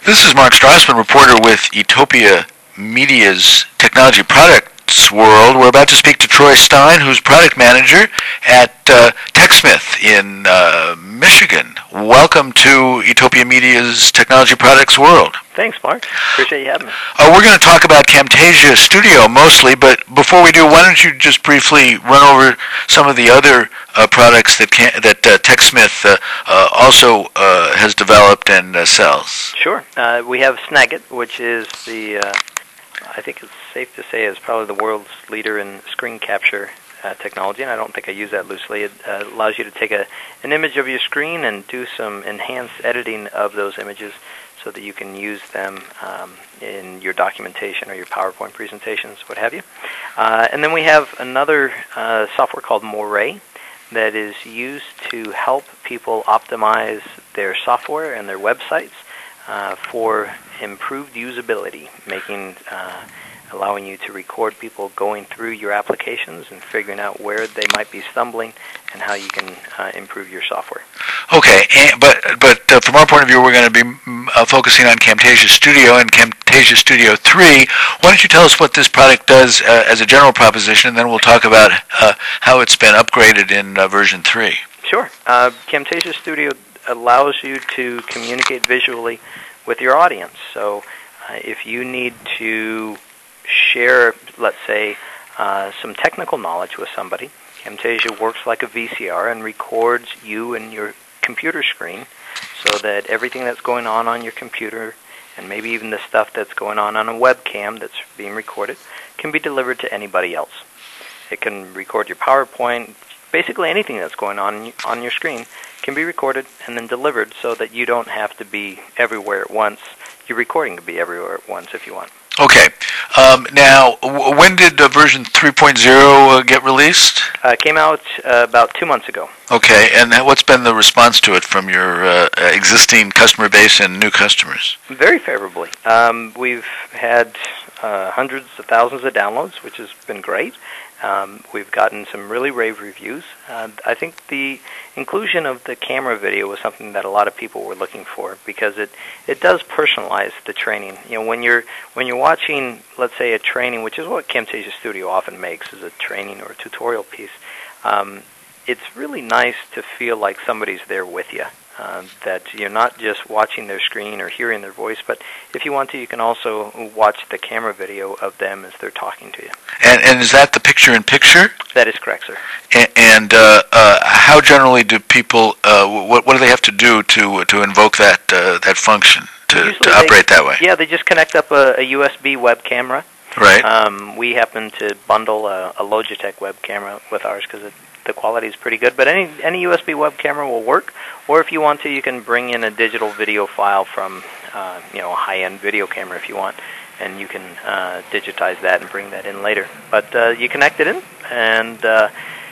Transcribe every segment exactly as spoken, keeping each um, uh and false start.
This is Mark Strassman, reporter with Etopia Media's Technology Products World. We're about to speak to Troy Stein, who's product manager at uh, TechSmith in uh, Michigan. Welcome to Etopia Media's Technology Products World. Thanks, Mark. Appreciate you having me. Uh, we're going to talk about Camtasia Studio mostly, but before we do, why don't you just briefly run over some of the other uh, products that can, that uh, TechSmith uh, uh, also uh, has developed and uh, sells? Sure. Uh, we have Snagit, which is the, uh, I think it's safe to say, is probably the world's leader in screen capture uh, technology, and I don't think I use that loosely. It uh, allows you to take a, an image of your screen and do some enhanced editing of those images, so that you can use them um, in your documentation or your PowerPoint presentations, what have you. Uh, and then we have another uh, software called Moray that is used to help people optimize their software and their websites uh, for improved usability, making uh, allowing you to record people going through your applications and figuring out where they might be stumbling and how you can uh, improve your software. Okay, and, but but uh, from our point of view, we're going to be uh, focusing on Camtasia Studio and Camtasia Studio three. Why don't you tell us what this product does uh, as a general proposition, and then we'll talk about uh, how it's been upgraded in uh, version three. Sure. Uh, Camtasia Studio allows you to communicate visually with your audience. So uh, if you need to share, let's say, uh, some technical knowledge with somebody, Camtasia works like a V C R and records you and your computer screen so that everything that's going on on your computer, and maybe even the stuff that's going on on a webcam that's being recorded, can be delivered to anybody else. It can record your PowerPoint. Basically anything that's going on on your screen can be recorded and then delivered so that you don't have to be everywhere at once. Your recording can be everywhere at once if you want. Okay. Um, now, w when did uh, version three point oh uh, get released? Uh, it came out uh, about two months ago. Okay, and what's been the response to it from your uh, existing customer base and new customers? Very favorably. Um, we've had uh, hundreds of thousands of downloads, which has been great. Um, we've gotten some really rave reviews. Uh, I think the inclusion of the camera video was something that a lot of people were looking for, because it, it does personalize the training. You know, when you're when you're watching, let's say, a training, which is what Camtasia Studio often makes, is a training or a tutorial piece. Um, it's really nice to feel like somebody's there with you. Uh, that you're not just watching their screen or hearing their voice, but if you want to, you can also watch the camera video of them as they're talking to you. And, and is that the picture-in-picture? That is correct, sir. And, and uh, uh, how generally do people, uh, what, what do they have to do to to invoke that uh, that function, to, to operate they, that way? Yeah, they just connect up a, a U S B web camera. Right. Um, we happen to bundle a, a Logitech web camera with ours because it the quality is pretty good, but any any U S B web camera will work. Or if you want to, you can bring in a digital video file from uh, you know a high-end video camera if you want, and you can uh, digitize that and bring that in later. But uh, you connect it in, and uh,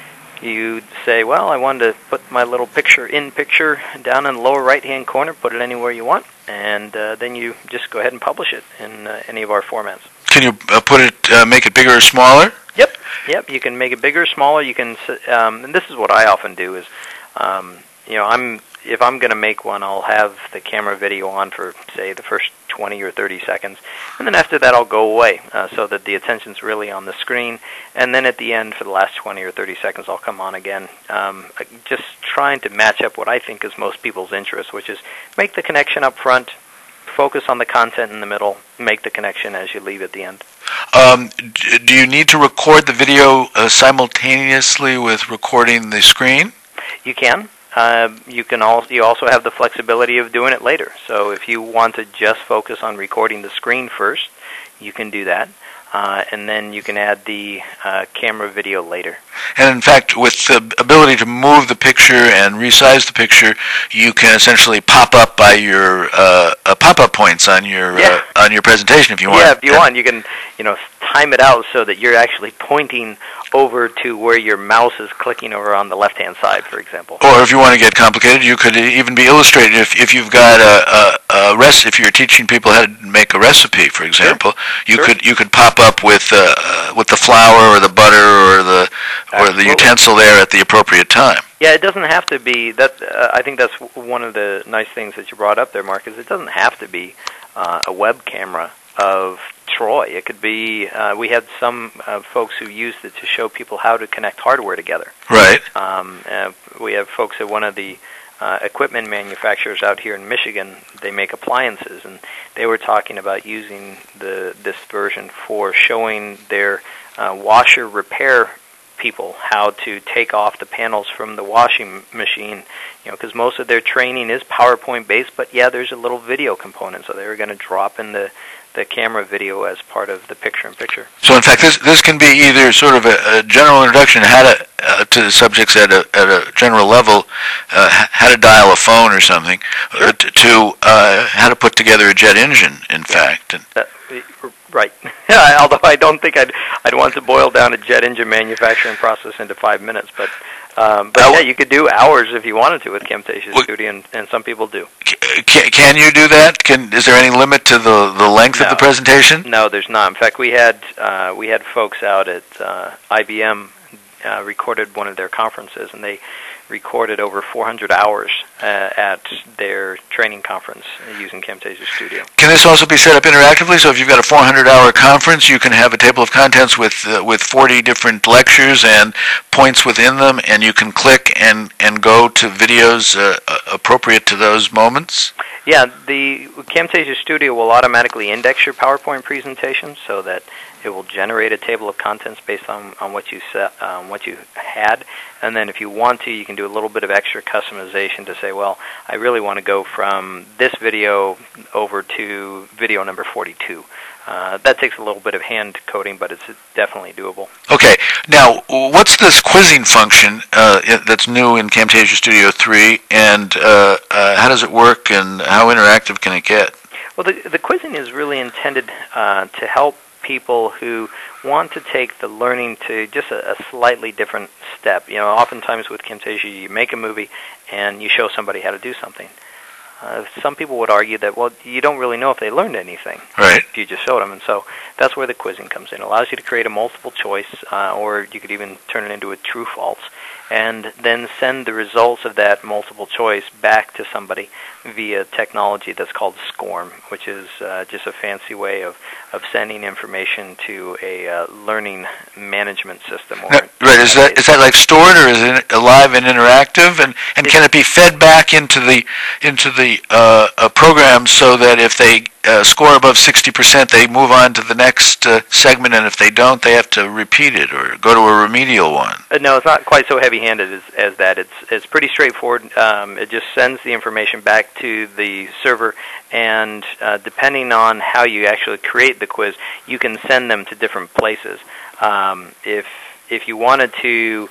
you say, well, I wanted to put my little picture in picture down in the lower right-hand corner. Put it anywhere you want, and uh, then you just go ahead and publish it in uh, any of our formats. Can you uh, put it, uh, make it bigger or smaller? Yep, yep. You can make it bigger, smaller. You can, um, and this is what I often do is, um, you know, I'm if I'm going to make one, I'll have the camera video on for say the first twenty or thirty seconds, and then after that I'll go away uh, so that the attention's really on the screen, and then at the end for the last twenty or thirty seconds I'll come on again, um, just trying to match up what I think is most people's interest, which is make the connection up front, focus on the content in the middle, make the connection as you leave at the end. Um, do you need to record the video uh, simultaneously with recording the screen? You can. Uh, you can also you also have the flexibility of doing it later. So if you want to just focus on recording the screen first, you can do that. Uh, and then you can add the uh, camera video later. And in fact, with the ability to move the picture and resize the picture, you can essentially pop up by your uh, uh, pop-up points on your yeah. uh, on your presentation if you want. Yeah, if you want, you can you know time it out so that you're actually pointing over to where your mouse is clicking over on the left-hand side, for example. Or if you want to get complicated, you could even be illustrated if if you've got a, a, uh, res- if you're teaching people how to make a recipe, for example, sure. you sure. could you could pop up with uh, with the flour or the butter or the Absolutely. or the utensil there at the appropriate time. Yeah, it doesn't have to be that. Uh, I think that's one of the nice things that you brought up there, Mark. Is it doesn't have to be uh, a web camera of Troy. It could be. Uh, we had some uh, folks who used it to show people how to connect hardware together. Right. Um, uh, we have folks at one of the uh, equipment manufacturers out here in Michigan. They make appliances, and they were talking about using the this version for showing their uh, washer repair people how to take off the panels from the washing machine, you know, because most of their training is PowerPoint based, but yeah, there's a little video component, so they were going to drop in the, the camera video as part of the picture-in-picture. So in fact, this this can be either sort of a, a general introduction how to, uh, to the subjects at a, at a general level, uh, how to dial a phone or something, sure. uh, to, to uh, how to put together a jet engine, in yeah. fact. And that, Right. Although I don't think I'd I'd want to boil down a jet engine manufacturing process into five minutes, but um, but uh, yeah, you could do hours if you wanted to with Camtasia well, Studio, and, and some people do. Can, can you do that? Can is there any limit to the, the length no. of the presentation? No, there's not. In fact, we had uh, we had folks out at uh, I B M uh, recorded one of their conferences, and they recorded over four hundred hours uh, at their training conference using Camtasia Studio. Can this also be set up interactively? So if you've got a four hundred hour conference, you can have a table of contents with uh, with forty different lectures and points within them, and you can click and, and go to videos uh, appropriate to those moments? Yeah, the Camtasia Studio will automatically index your PowerPoint presentation so that it will generate a table of contents based on, on what you set, um, what you had, and then if you want to, you can do a little bit of extra customization to say, well, I really want to go from this video over to video number forty-two. Uh, that takes a little bit of hand coding, but it's definitely doable. Okay. Now, what's this quizzing function uh, that's new in Camtasia Studio three, and uh, uh, how does it work, and how interactive can it get? Well, the, the quizzing is really intended uh, to help people who want to take the learning to just a, a slightly different step. You know, oftentimes with Camtasia, you make a movie and you show somebody how to do something. Uh, some people would argue that, well, you don't really know if they learned anything right. if you just showed them. And so that's where the quizzing comes in. It allows you to create a multiple choice, uh, or you could even turn it into a true-false, and then send the results of that multiple choice back to somebody via technology that's called SCORM, which is uh, just a fancy way of, of sending information to a uh, learning management system. Or now, right, is that is that like stored, or is it alive and interactive, and, and can it be fed back into the into the uh, uh, program so that if they uh, score above sixty percent, they move on to the next uh, segment, and if they don't, they have to repeat it or go to a remedial one? Uh, no, it's not quite so heavy-handed as, as that. It's it's pretty straightforward. Um, it just sends the information back to the server, and uh, depending on how you actually create the quiz, you can send them to different places. Um, if if you wanted to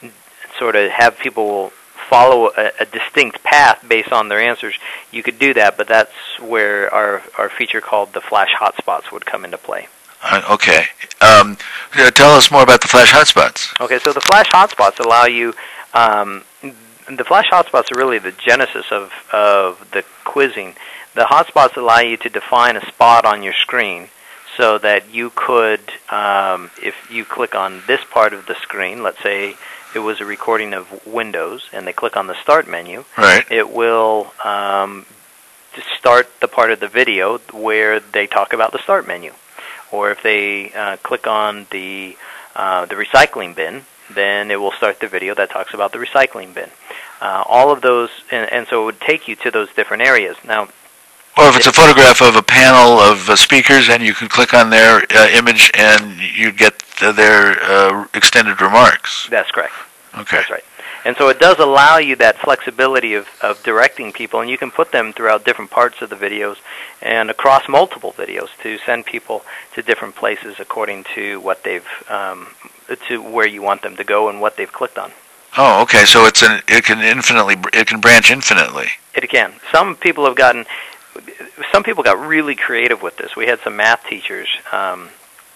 sort of have people follow a, a distinct path based on their answers, you could do that, but that's where our, our feature called the Flash Hotspots would come into play. Uh, okay. Um, tell us more about the Flash Hotspots. Okay, so the Flash Hotspots allow you... Um, the Flash Hotspots are really the genesis of, of the quizzing. The hotspots allow you to define a spot on your screen so that you could, um, if you click on this part of the screen, let's say it was a recording of Windows, and they click on the Start menu, right. it will um, start the part of the video where they talk about the Start menu. Or if they uh, click on the uh, the recycling bin, then it will start the video that talks about the recycling bin. Uh, all of those, and, and so it would take you to those different areas. Now, or if it's a photograph of a panel of uh, speakers, and you can click on their uh, image, and you get uh, their uh, extended remarks. That's correct. Okay. That's right. And so it does allow you that flexibility of, of directing people, and you can put them throughout different parts of the videos and across multiple videos to send people to different places according to what they've, um, to where you want them to go and what they've clicked on. Oh, okay. So it's an it can infinitely it can branch infinitely. It can. Some people have gotten, some people got really creative with this. We had some math teachers Um,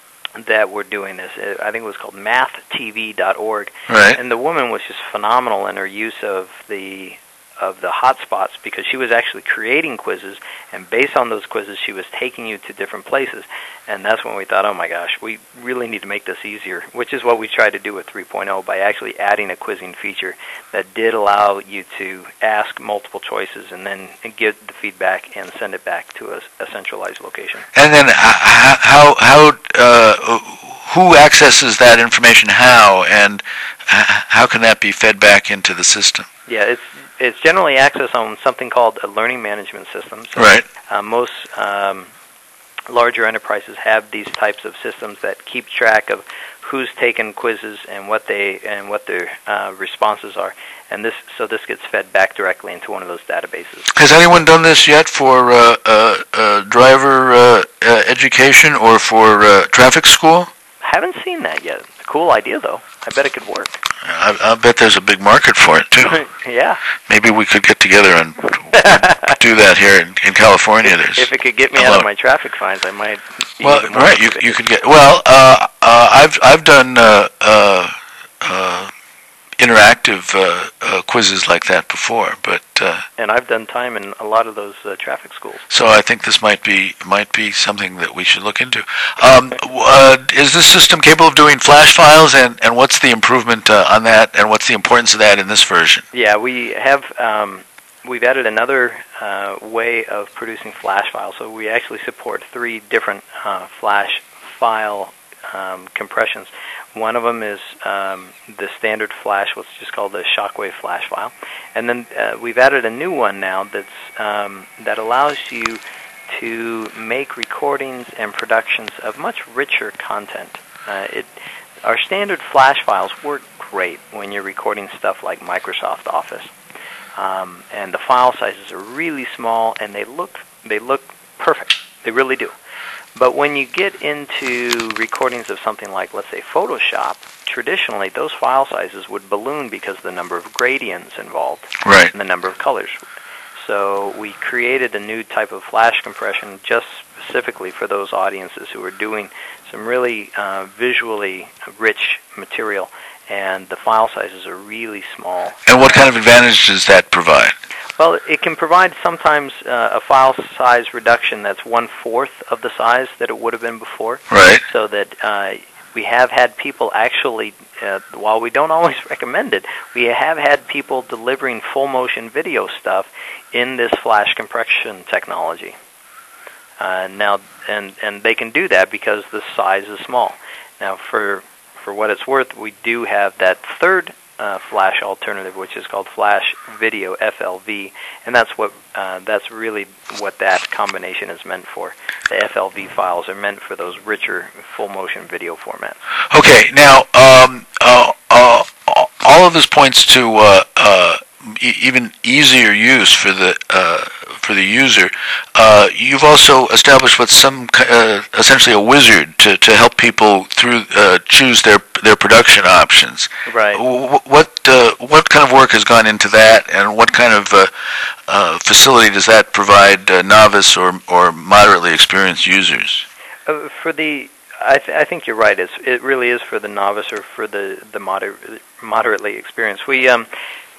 that were doing this. I think it was called math T V dot org. Right. And the woman was just phenomenal in her use of the of the hotspots, because she was actually creating quizzes, and based on those quizzes, she was taking you to different places. And that's when we thought, oh my gosh, we really need to make this easier, which is what we tried to do with three point oh by actually adding a quizzing feature that did allow you to ask multiple choices and then get the feedback and send it back to a, a centralized location. And then uh, how how uh, who accesses that information? How and how can that be fed back into the system? Yeah, it's it's generally accessed on something called a learning management system. So, right. Uh, most um, larger enterprises have these types of systems that keep track of who's taken quizzes and what they and what their uh, responses are. And this so this gets fed back directly into one of those databases. Has anyone done this yet for uh, uh, uh, driver uh, uh, education or for uh, traffic school? Haven't seen that yet. It's a cool idea, though. I bet it could work. I, I bet there's a big market for it, too. Yeah. Maybe we could get together and do that here in, in California. There's if it could get me out of my traffic fines, I might. Well, right, you you could get. Well, uh, uh, I've I've done uh, uh, uh, interactive uh, uh, quizzes like that before, but. Uh, and I've done time in a lot of those uh, traffic schools. So I think this might be might be something that we should look into. Um, uh, is this system capable of doing flash files, and, and what's the improvement uh, on that, and what's the importance of that in this version? Yeah, we have um, we've added another uh, way of producing flash files. So we actually support three different uh, flash file um, compressions. One of them is um, the standard flash, what's just called the Shockwave flash file, and then uh, we've added a new one now that's um, that allows you to make recordings and productions of much richer content. Uh, it, our standard flash files work great when you're recording stuff like Microsoft Office, um, and the file sizes are really small, and they look they look perfect. They really do. But when you get into recordings of something like, let's say, Photoshop, traditionally those file sizes would balloon because of the number of gradients involved, right, and the number of colors. So we created a new type of flash compression just specifically for those audiences who are doing some really uh, visually rich material, and the file sizes are really small. And what kind of advantage does that provide? Well, it can provide sometimes uh, a file size reduction that's one-fourth of the size that it would have been before. Right. So that uh, we have had people actually, uh, while we don't always recommend it, we have had people delivering full-motion video stuff in this flash compression technology. Uh, now, and, and they can do that because the size is small. Now, for, for what it's worth, we do have that third Uh, flash alternative, which is called Flash Video, F L V, and that's what uh, that's really what that combination is meant for. The F L V files are meant for those richer full motion video formats. Okay, now um, uh, uh, all of this points to uh, uh, e- even easier use for the uh, for the user. Uh, you've also established what's some uh, essentially a wizard to, to help people through uh, choose their their production options. Right. What uh, what kind of work has gone into that, and what kind of uh, uh, facility does that provide uh, novice or or moderately experienced users? Uh, for the, I, th- I think you're right. It's, it really is for the novice or for the the moder- moderately experienced. We um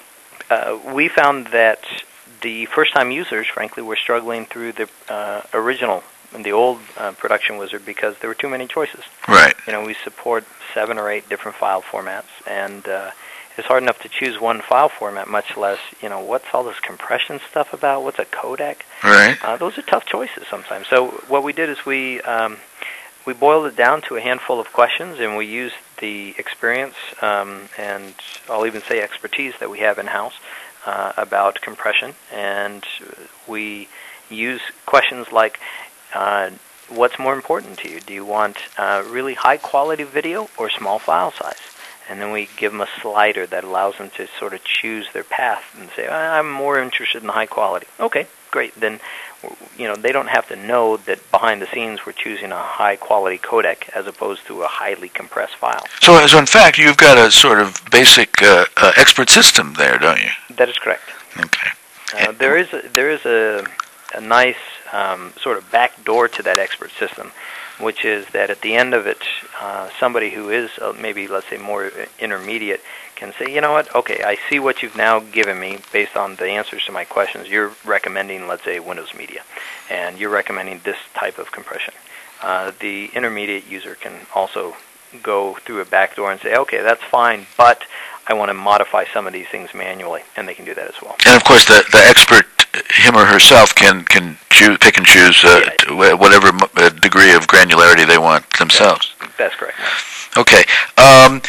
uh, we found that the first-time users, frankly, were struggling through the uh, original. In the old uh, production wizard because there were too many choices. Right. You know, we support seven or eight different file formats, and uh, it's hard enough to choose one file format, much less, you know, what's all this compression stuff about? What's a codec? Right. Uh, those are tough choices sometimes. So what we did is we um, we boiled it down to a handful of questions, and we used the experience um, and I'll even say expertise that we have in-house uh, about compression, and we use questions like, Uh, what's more important to you? Do you want uh, really high-quality video or small file size? And then we give them a slider that allows them to sort of choose their path and say, I'm more interested in the high quality. Okay, great. Then, you know, they don't have to know that behind the scenes we're choosing a high-quality codec as opposed to a highly compressed file. So, so in fact, you've got a sort of basic uh, uh, expert system there, don't you? That is correct. Okay. Uh, there is a, there is a a nice um, sort of back door to that expert system, which is that at the end of it, uh, somebody who is uh, maybe, let's say, more intermediate can say, you know what, okay, I see what you've now given me based on the answers to my questions. You're recommending, let's say, Windows Media, and you're recommending this type of compression. Uh, the intermediate user can also go through a back door and say, okay, that's fine, but I want to modify some of these things manually, and they can do that as well. And of course, the the expert, him or herself, can can choose, pick and choose uh, yeah. whatever degree of granularity they want themselves. That's, that's correct. Okay. Um,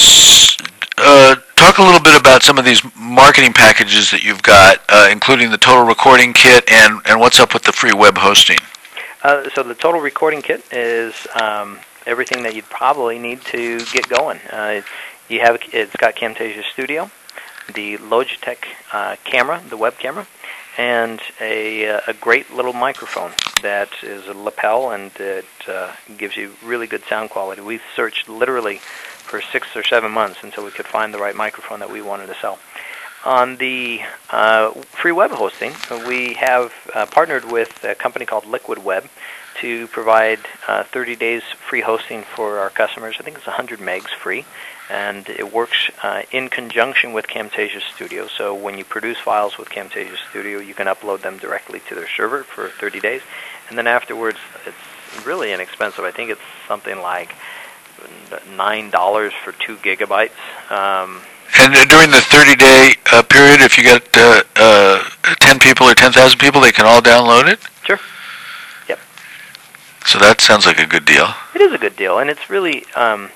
uh, talk a little bit about some of these marketing packages that you've got, uh, including the Total Recording Kit, and, and what's up with the free web hosting. Uh, so the Total Recording Kit is um, everything that you'd probably need to get going. Uh, you have it's got Camtasia Studio, the Logitech uh, camera, the web camera, and a a great little microphone that is a lapel, and it uh, gives you really good sound quality. We searched literally for six or seven months until we could find the right microphone that we wanted to sell. On the uh, free web hosting, we have uh, partnered with a company called Liquid Web to provide uh, thirty days free hosting for our customers. I think it's one hundred megs free, and it works uh, in conjunction with Camtasia Studio. So when you produce files with Camtasia Studio, you can upload them directly to their server for thirty days, and then afterwards, it's really inexpensive. I think it's something like nine dollars for two gigabytes. Um, And uh, during the thirty-day uh, period, if you get uh, uh, ten people or ten thousand people, they can all download it? Sure. Yep. So that sounds like a good deal. It is a good deal, and it's really... Um,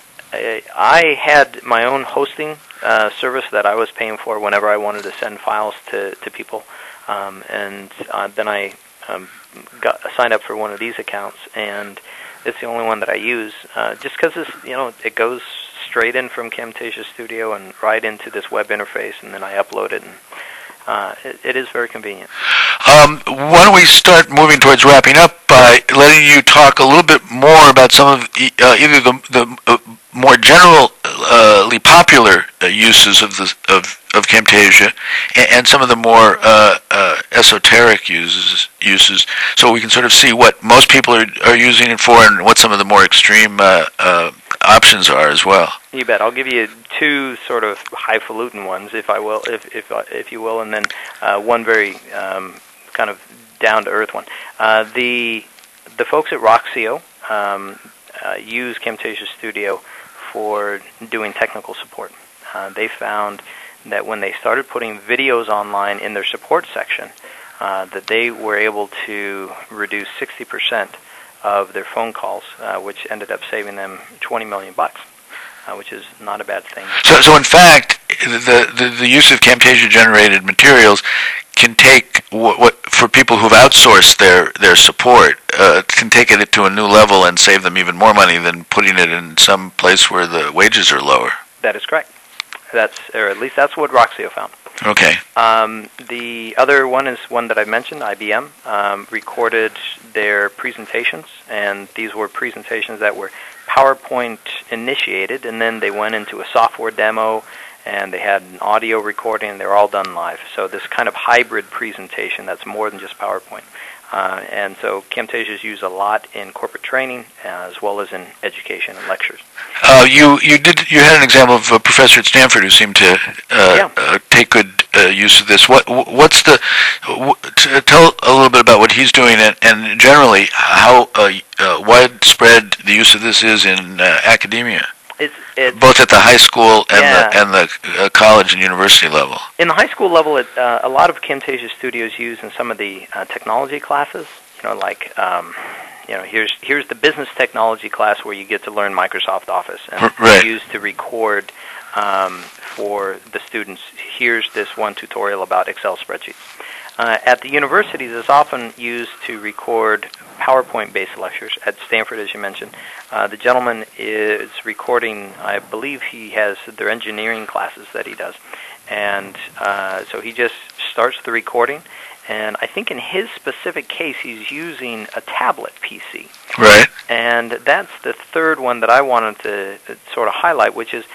I, I had my own hosting uh, service that I was paying for whenever I wanted to send files to, to people, um, and uh, then I um, got signed up for one of these accounts, and it's the only one that I use, uh, just because you know it goes straight in from Camtasia Studio and right into this web interface, and then I upload it, and uh, it, it is very convenient. Um, why don't we start moving towards wrapping up by letting you talk a little bit more about some of uh, either the, the uh, more generally popular uh, uses of the of, of Camtasia and, and some of the more uh, uh, esoteric uses uses, so we can sort of see what most people are are using it for and what some of the more extreme uh, uh, options are as well. You bet. I'll give you two sort of highfalutin ones, if I will, if if if you will, and then uh, one very um, kind of down to earth one. Uh, the the folks at Roxio um, uh, use Camtasia Studio for doing technical support. Uh, they found that when they started putting videos online in their support section, uh, that they were able to reduce sixty percent of their phone calls, uh, which ended up saving them twenty million bucks, uh, which is not a bad thing. So, so in fact, the the, the use of Camtasia-generated materials can take what, what for people who've outsourced their their support uh, can take it to a new level and save them even more money than putting it in some place where the wages are lower. That is correct. That's or at least that's what Roxio found. Okay. Um, the other one is one that I mentioned. I B M um, recorded their presentations, and these were presentations that were PowerPoint initiated, and then they went into a software demo, and they had an audio recording, and they were all done live. So this kind of hybrid presentation that's more than just PowerPoint. Uh, and so Camtasia is used a lot in corporate training uh, as well as in education and lectures. Uh, you you did you had an example of a professor at Stanford who seemed to uh, yeah. uh, take good uh, use of this. What what's the w- t- tell a little bit about what he's doing and, and generally how uh, uh, widespread the use of this is in uh, academia. It's, it's, both at the high school and yeah. the and the uh, college and university level. In the high school level, it, uh, a lot of Camtasia Studio is used in some of the uh, technology classes. You know, like um, you know, here's here's the business technology class where you get to learn Microsoft Office, and right. it's used to record um, for the students. Here's this one tutorial about Excel spreadsheets. Uh, at the universities, it's often used to record PowerPoint-based lectures. At Stanford, as you mentioned, uh, the gentleman is recording, I believe he has their engineering classes that he does. And uh, so he just starts the recording, and I think in his specific case, he's using a tablet P C. Right. And that's the third one that I wanted to sort of highlight, which is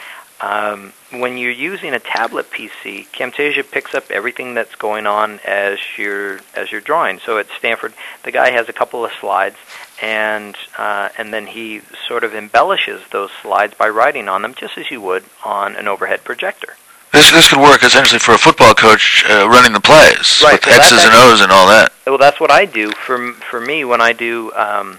Um, when you're using a tablet P C, Camtasia picks up everything that's going on as you're as you're drawing. So at Stanford, the guy has a couple of slides, and uh, and then he sort of embellishes those slides by writing on them, just as you would on an overhead projector. This this could work essentially for a football coach uh, running the plays, right, with so X's and O's and all that. Well, that's what I do. For for me, when I do, um,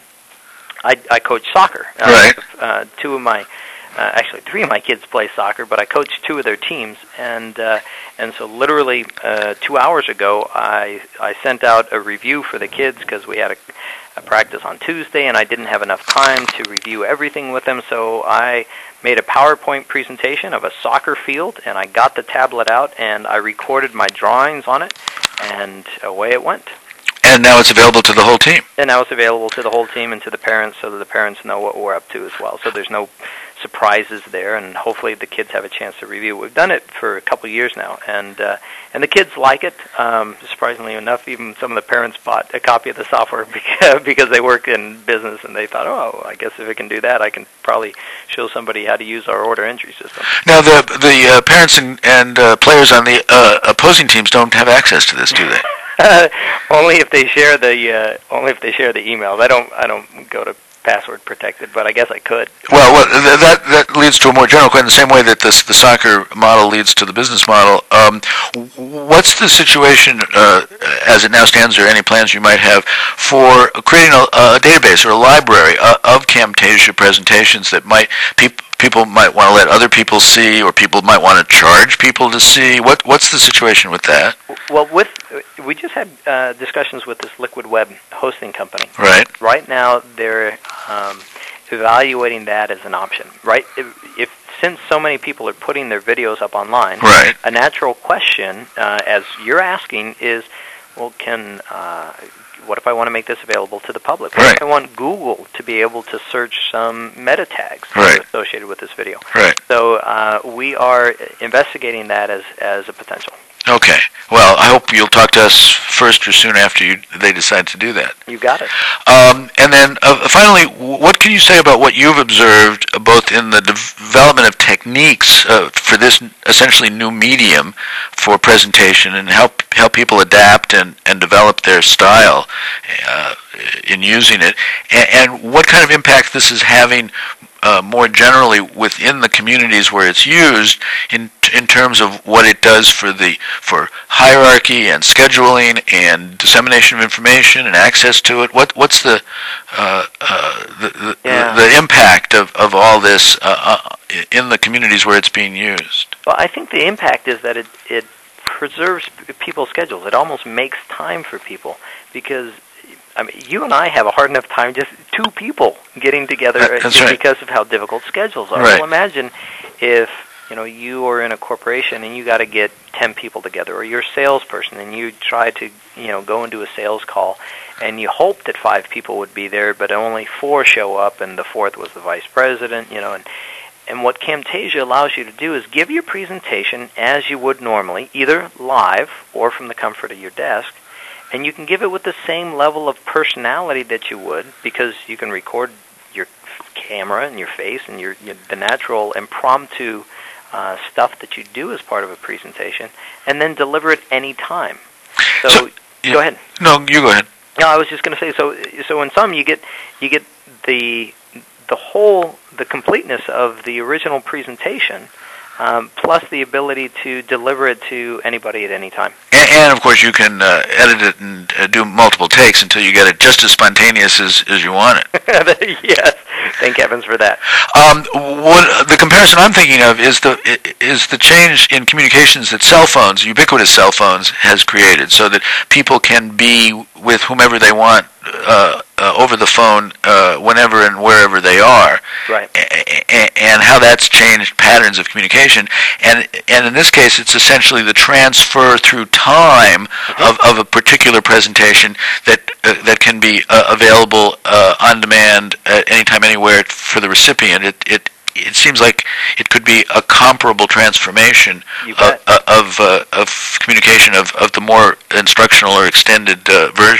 I, I coach soccer. Uh, right. Uh, two of my Uh, actually, three of my kids play soccer, but I coach two of their teams, and uh, and so literally uh, two hours ago, I I sent out a review for the kids because we had a, a practice on Tuesday, and I didn't have enough time to review everything with them, so I made a PowerPoint presentation of a soccer field, and I got the tablet out, and I recorded my drawings on it, and away it went. And now it's available to the whole team. And now it's available to the whole team and to the parents, so that the parents know what we're up to as well. So there's no surprises there, and hopefully the kids have a chance to review. We've done it for a couple of years now, and uh, and the kids like it. Um, surprisingly enough, even some of the parents bought a copy of the software because, because they work in business, and they thought, oh, I guess if it can do that, I can probably show somebody how to use our order entry system. Now, the the uh, parents and, and uh, players on the uh, opposing teams don't have access to this, do they? Uh, only if they share the uh, only if they share the emails. I don't I don't go to password protected, but I guess I could. Well, well th- that that leads to a more general question. The same way that this the soccer model leads to the business model. Um, what's the situation uh, as it now stands, or any plans you might have for creating a, a database or a library uh, of Camtasia presentations that might people people might want to let other people see, or people might want to charge people to see? What what's the situation with that? Well, with we just had uh, discussions with this Liquid Web hosting company. Right. Right now, they're um, evaluating that as an option. Right. If, if since so many people are putting their videos up online, right. a natural question, uh, as you're asking, is, well, can uh, what if I want to make this available to the public? What right. if I want Google to be able to search some meta tags right. associated with this video? Right. So uh, we are investigating that as as a potential. Okay. Well, I hope you'll talk to us first or soon after you, they decide to do that. You got it. Um, and then uh, finally, what can you say about what you've observed uh, both in the development of techniques uh, for this essentially new medium for presentation, and how, how people adapt and, and develop their style uh, in using it, and, and what kind of impact this is having Uh, more generally within the communities where it's used, in in terms of what it does for the for hierarchy and scheduling and dissemination of information and access to it? What what's the uh, uh, the, the, yeah. the the impact of of all this uh, uh, in the communities where it's being used? Well, I think the impact is that it it preserves people's schedules. It almost makes time for people, because I mean, you and I have a hard enough time, just two people getting together, That, just right. because of how difficult schedules are. Right. Well, imagine if you know you are in a corporation and you got to get ten people together, or you're a salesperson and you try to you know go into a sales call, and you hope that five people would be there, but only four show up, and the fourth was the vice president. You know, and and what Camtasia allows you to do is give your presentation as you would normally, either live or from the comfort of your desk. And you can give it with the same level of personality that you would, because you can record your camera and your face and your, your the natural impromptu uh, stuff that you do as part of a presentation, and then deliver it any time. So, so yeah, go ahead. No, you go ahead. No, I was just going to say. So, so in some, you get you get the the whole the completeness of the original presentation. Um, plus the ability to deliver it to anybody at any time. And, and of course, you can uh, edit it and uh, do multiple takes until you get it just as spontaneous as, as you want it. Yes, thank heavens for that. Um, what, the comparison I'm thinking of is the is the change in communications that cell phones, ubiquitous cell phones, has created, so that people can be with whomever they want uh, uh, over the phone uh, whenever and wherever they are. Right. A- and how that's changed patterns of communication. And and in this case, it's essentially the transfer through time mm-hmm. of, of a particular presentation that uh, that can be uh, available uh, on demand at any time, anywhere for the recipient. It it it seems like it could be a comparable transformation of of, uh, of, uh, of communication of, of the more instructional or extended uh, version.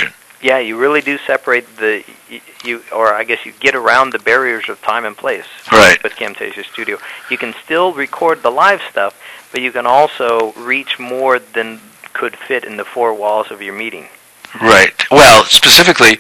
Yeah, you really do separate the you, or I guess you get around the barriers of time and place. Right. With Camtasia Studio, you can still record the live stuff, but you can also reach more than could fit in the four walls of your meeting. Right. Well, specifically,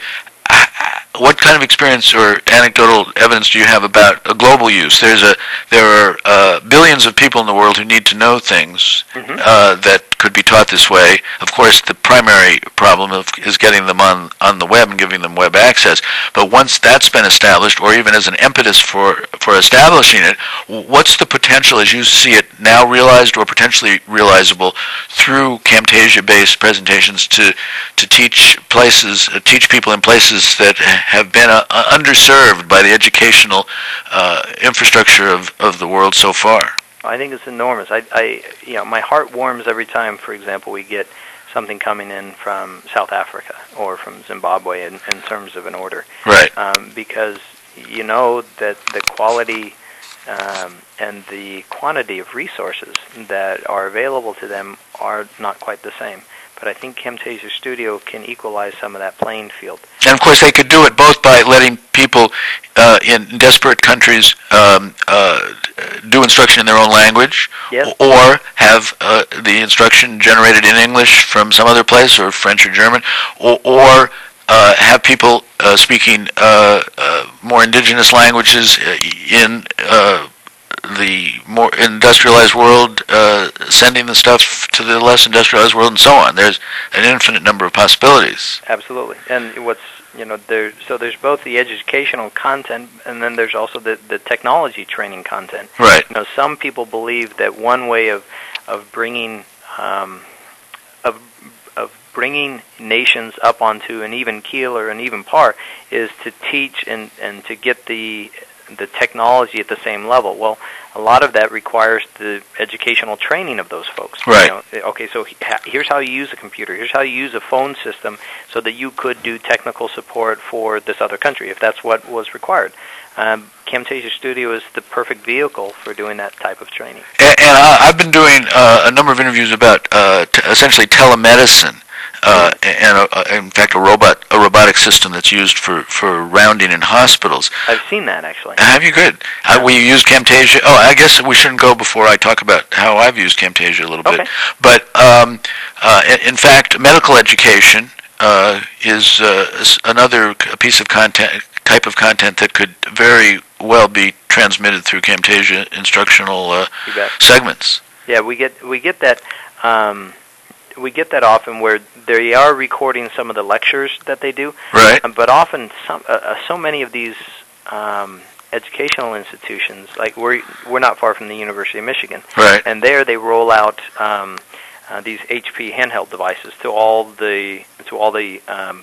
what kind of experience or anecdotal evidence do you have about a global use? There's a there are uh, billions of people in the world who need to know things mm-hmm. uh, that could be taught this way. Of course, the primary problem of, is getting them on, on the web and giving them web access. But once that's been established, or even as an impetus for, for establishing it, what's the potential as you see it now realized or potentially realizable through Camtasia-based presentations to to teach places, uh, teach people in places that have been uh, underserved by the educational uh, infrastructure of, of the world so far? I think it's enormous. I, I, you know, my heart warms every time, for example, we get something coming in from South Africa or from Zimbabwe in, in terms of an order. Right. Um, because you know that the quality um, and the quantity of resources that are available to them are not quite the same. But I think Camtasia Studio can equalize some of that playing field. And of course, they could do it both by letting people uh, in desperate countries um, uh, do instruction in their own language, yes. or have uh, the instruction generated in English from some other place, or French or German, or, or uh, have people uh, speaking uh, uh, more indigenous languages in uh, the more industrialized world, uh, sending the stuff to the less industrialized world, and so on. There's an infinite number of possibilities. Absolutely. And what's, you know, there, so there's both the educational content, and then there's also the, the technology training content. Right. You know, some people believe that one way of, of bringing, um, of, of bringing nations up onto an even keel or an even par is to teach and, and to get the the technology at the same level. Well, a lot of that requires the educational training of those folks. Right. You know, okay, so here's how you use a computer. Here's how you use a phone system so that you could do technical support for this other country, if that's what was required. Um, Camtasia Studio is the perfect vehicle for doing that type of training. And, and I've been doing uh, a number of interviews about uh, t- essentially telemedicine. Uh, and a, in fact, a robot, a robotic system that's used for, for rounding in hospitals. I've seen that actually. Have you? Good. Yeah. Uh, we use Camtasia. Oh, I guess we shouldn't go before I talk about how I've used Camtasia a little okay. bit. But um, uh, in, in fact, medical education uh, is uh, another piece of content, type of content that could very well be transmitted through Camtasia instructional uh, segments. Yeah, we get we get that. Um, We get that often where they are recording some of the lectures that they do. Right. Um, but often, some, uh, uh, so many of these um, educational institutions, like we're we're not far from the University of Michigan, right. and there they roll out um, uh, these H P handheld devices to all the to all the um,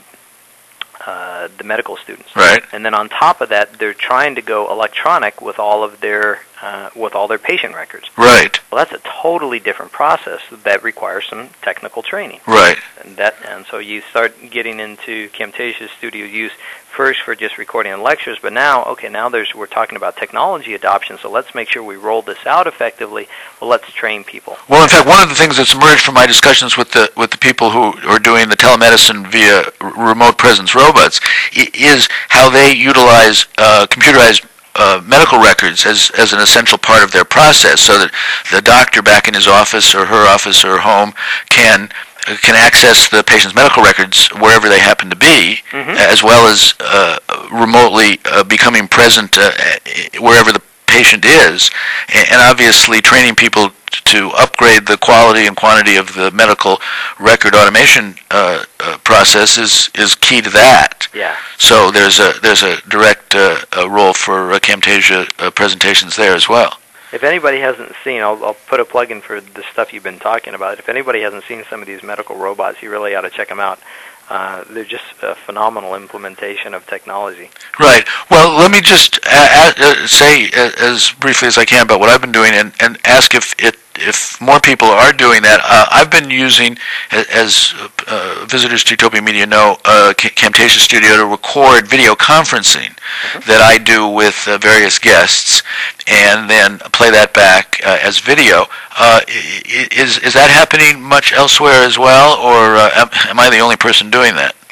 uh, the medical students. Right. And then on top of that, they're trying to go electronic with all of their uh, with all their patient records. Right. Well, that's a totally different process that requires some technical training. Right. And that, and so you start getting into Camtasia Studio use first for just recording lectures, but now, okay, now there's we're talking about technology adoption. So let's make sure we roll this out effectively. Well, let's train people. Well, in fact, one of the things that's emerged from my discussions with the with the people who are doing the telemedicine via r- remote presence robots I- is how they utilize uh, computerized Uh, medical records as as an essential part of their process, so that the doctor back in his office or her office or home can uh, can access the patient's medical records wherever they happen to be, mm-hmm. as well as uh, remotely uh, becoming present uh, wherever the patient is, and, and obviously training people to upgrade the quality and quantity of the medical record automation uh, uh, process is, is key to that. Yeah. So there's a there's a direct uh, a role for uh, Camtasia uh, presentations there as well. If anybody hasn't seen, I'll, I'll put a plug in for the stuff you've been talking about. If anybody hasn't seen some of these medical robots, you really ought to check them out. Uh, they're just a phenomenal implementation of technology. Right. Well, let me just uh, uh, say uh, as briefly as I can about what I've been doing, and, and ask if it if more people are doing that. Uh, I've been using, as uh, visitors to Utopia Media know, uh, Camtasia Studio to record video conferencing mm-hmm. that I do with uh, various guests, and then play that back uh, as video. Uh, is is that happening much elsewhere as well, or uh, am, am I the only person doing that?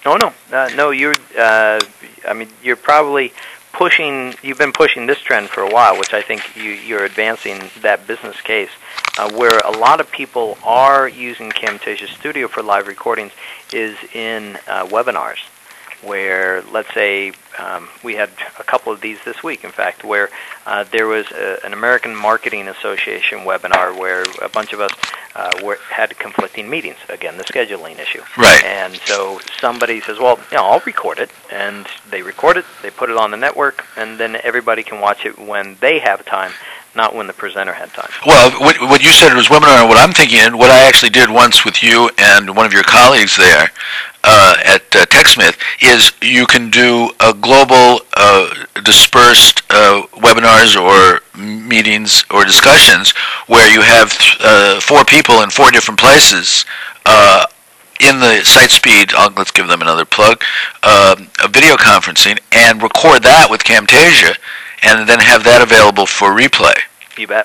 Oh no, uh, no. You're. Uh, I mean, you're probably pushing. You've been pushing this trend for a while, which I think you, you're advancing that business case, uh, where a lot of people are using Camtasia Studio for live recordings, is in uh, webinars, where let's say um, we had a couple of these this week, in fact, where uh, there was a, an American Marketing Association webinar where a bunch of us uh, were, had conflicting meetings. Again, the scheduling issue. Right. And so somebody says, well, you know, I'll record it. And they record it, they put it on the network, and then everybody can watch it when they have time, not when the presenter had time. Well, what, what you said was webinar, and what I'm thinking, and what I actually did once with you and one of your colleagues there uh, at uh, TechSmith, is you can do a global uh, dispersed uh, webinars or meetings or discussions where you have uh, four people in four different places uh, in the SiteSpeed, I'll, let's give them another plug, uh, a video conferencing, and record that with Camtasia, and then have that available for replay. You bet.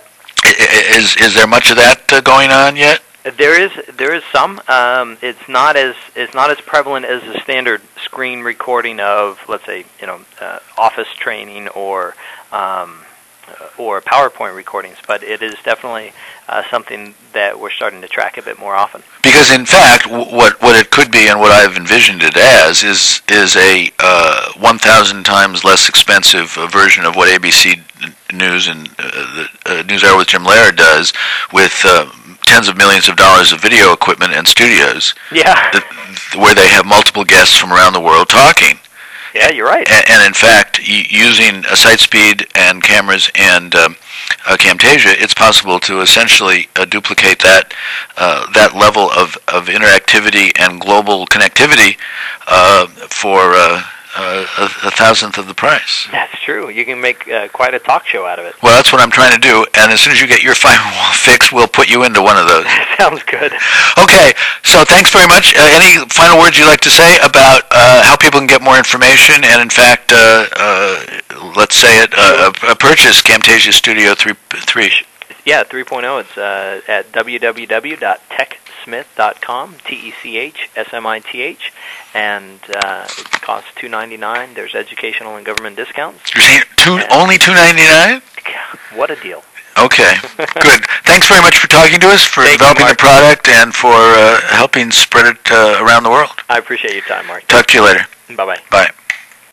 Is is there much of that uh, going on yet? There is there is some. Um, it's not as it's not as prevalent as the standard screen recording of, let's say, you know, uh, office training or um, or PowerPoint recordings, but it is definitely uh, something that we're starting to track a bit more often. Because in fact, what what it could be, and what I've envisioned it as, is is a uh, one thousand times less expensive uh, version of what A B C News and uh, the uh, NewsHour with Jim Laird does, with uh, tens of millions of dollars of video equipment and studios. Yeah. That, where they have multiple guests from around the world talking. Yeah, you're right. And, and in fact, y- using a SiteSpeed and cameras and um, uh, Camtasia, it's possible to essentially uh, duplicate that uh, that level of, of interactivity and global connectivity uh, for uh, uh, a, a thousandth of the price. That's true. You can make uh, quite a talk show out of it. Well, that's what I'm trying to do. And as soon as you get your firewall fixed, we'll put you into one of those. Sounds good. Okay. So thanks very much. Uh, any final words you'd like to say about uh, how people can get more information and, in fact, uh, uh, let's say it, uh, uh, purchase Camtasia Studio three? Yeah, three point oh. It's uh, at w w w dot tech smith dot com, T E C H S M I T H, and uh, it costs two ninety-nine. There's educational and government discounts. You're saying two, only two ninety-nine? What a deal. Okay, good. Thanks very much for talking to us, for Thank developing you, the product, and for uh, helping spread it uh, around the world. I appreciate your time, Mark. Talk to you later. Bye-bye. Bye.